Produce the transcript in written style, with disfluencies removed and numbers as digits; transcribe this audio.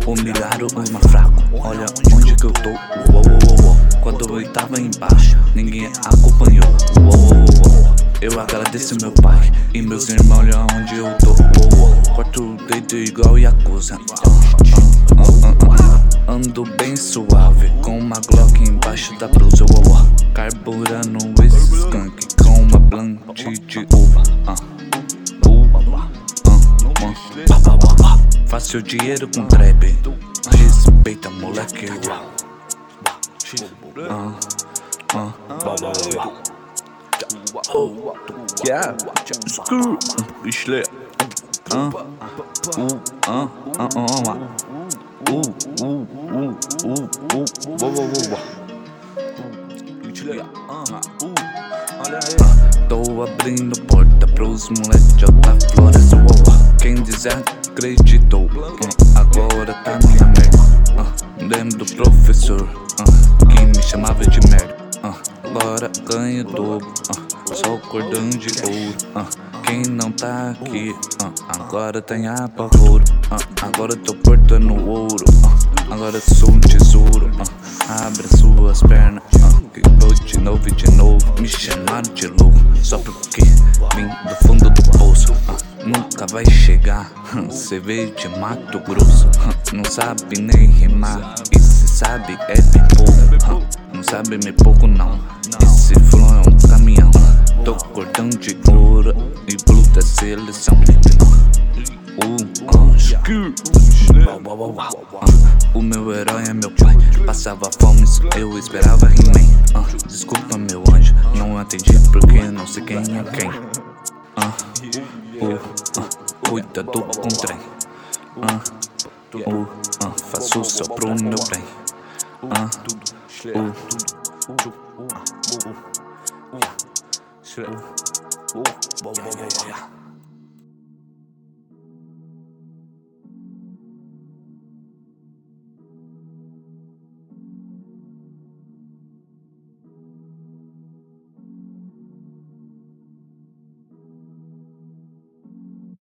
Humilharam os mais fracos, olha onde que eu tô. Quando eu tava embaixo, ninguém acompanhou. Eu agradeço meu pai e meus irmãos, olha onde eu tô. Corto o dedo igual Yakuza. Ando bem suave, com uma Glock embaixo da blusa. Carburando esse skunk com uma blunt de uva. Faço dinheiro com trap, respeita moleque. Yeah, screw, Isle. Tô abrindo porta pros moleques de alta floresta. Quem desacreditou, agora tá na merda. Lembro do professor que me chamava de merda. Agora ganho dobro, só cordão de ouro. Quem não tá aqui, agora tem apavoro. Agora tô portando ouro, agora sou um tesouro. Abre suas pernas, que tô de novo e de novo. Me chamaram de louco, só porque vim do fundo do poço. Nunca vai chegar, cê veio de Mato Grosso. Não sabe nem rimar, e se sabe é bem pouco. Não sabe me pouco não, esse flow é um caminhão. Tô cordão de ouro e blue da seleção. O meu herói é meu pai, passava fome, eu esperava He-Man. Desculpa meu anjo, não atendi porque não sei quem é quem. Cuidado com o trem. Faço só pro meu bem. Yeah.